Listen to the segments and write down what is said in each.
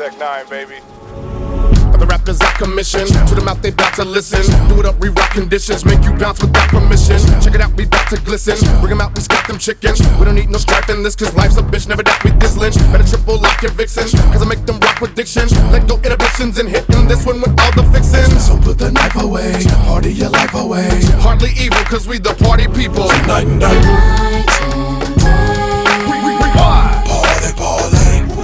Tech Nine, baby. The rappers I commission, to them out they bout to listen. Do it up, re-rock conditions, make you bounce without permission. Check it out, we bout to glisten. Bring them out, we scalp them chickens. We don't need no strife in this, cause life's a bitch, never doubt we this lynch. Better triple lock your vixen, cause I make them rock with diction. Let go inhibitions and hitting this one with all the fixins. So put the knife away, party your life away. Hardly evil, cause we the party people. Night and day. Party, party.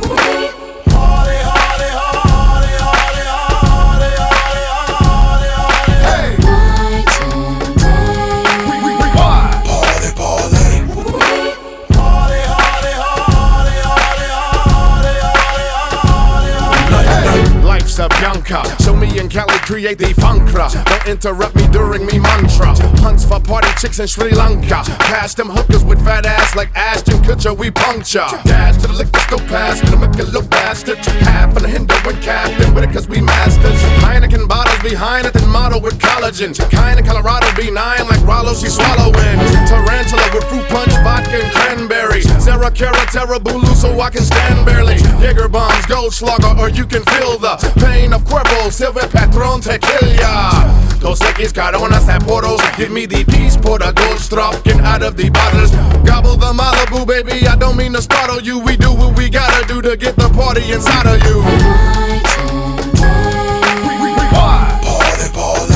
Bianca, show me in Cali, create the funkra. Don't interrupt me during me mantra. Hunts for party chicks in Sri Lanka. Pass them hookers with fat ass like Ashton Kutcher, we puncture. Dash to the liquor store pass, gonna make a little bastard. Half on the Hindu and captain with it cause we masters. Heineken bottles behind it, then model with collagen. Kinda Colorado B9 like Rollo, she swallowing. Tarantula with fruit punch, vodka and cranberry. Sarah Cara, Terra Bulu, so I can stand barely. Jaeger bombs, Goldschlager, or you can feel the pain of Cuervo, Silver Patron, Tequila. Dos Equis, Coronas, Saporos. Give me the peace, pour the gold straw, get out of the bottles. Gobble the Malibu, baby, I don't mean to startle you. We do what we gotta do to get the party inside of you. Party, party.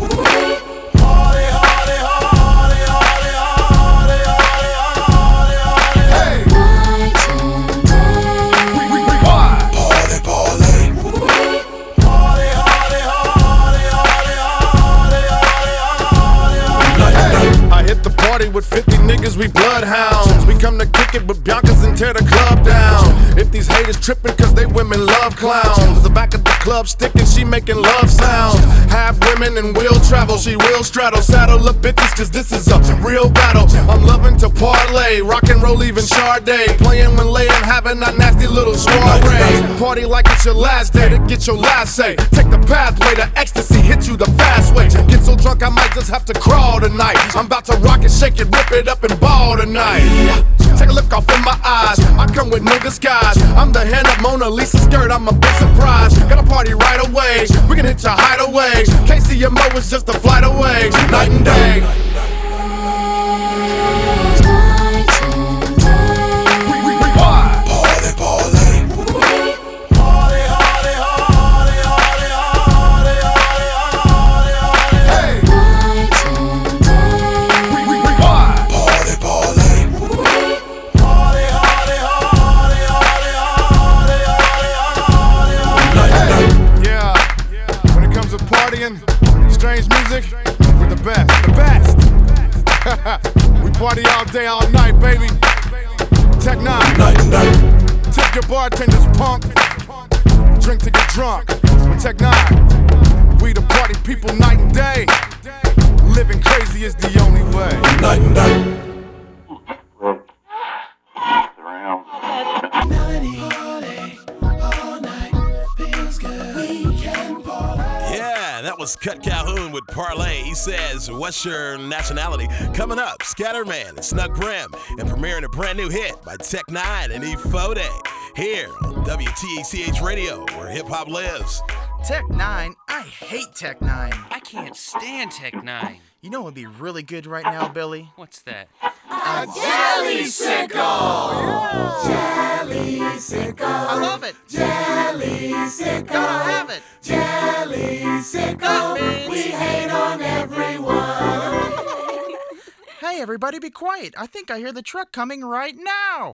With 50 niggas, we bloodhounds. We come to kick it with Biancas and tear the club down. If these haters tripping cause they women love clowns. The back of the club sticking, she making love sounds. Half women and will travel, she will straddle. Saddle up bitches cause this is a real battle. I'm loving to parlay, rock and roll even Sade. Playing when laying, having a nasty little soiree. Party like it's your last day to get your last say. Take the pathway to ecstasy, hit you the fast way. Get so drunk I might just have to crawl tonight. I'm about to rock and shake it, rip it up and ball tonight. Take a look off in my eyes, I come with no disguise. I'm the hand of Mona Lisa skirt, I'm a big surprise. Got a party right away, we can hit your hideaway. KCMO is just a flight away, night and day. Strange music, we're the best. We party all day, all night, baby. Tech Nine. Tip your bartenders, punk. Drink to get drunk. With Tech Nine, we the party people night and day. Living crazy is the only way. Night and day. That was Cut Calhoun with Parlay. He says, what's your nationality? Coming up, Scatterman and Snug Brim, and premiering a brand new hit by Tech Nine and E-Fode here on WTACH Radio, where hip-hop lives. Tech Nine? I hate Tech Nine. I can't stand Tech Nine. You know what would be really good right now, Billy? What's that? A jelly sickle! Jelly sickle! I love it! Jelly sickle! Gotta have it! Jelly sickle! We hate on everyone! Hey, everybody be quiet. I think I hear the truck coming right now.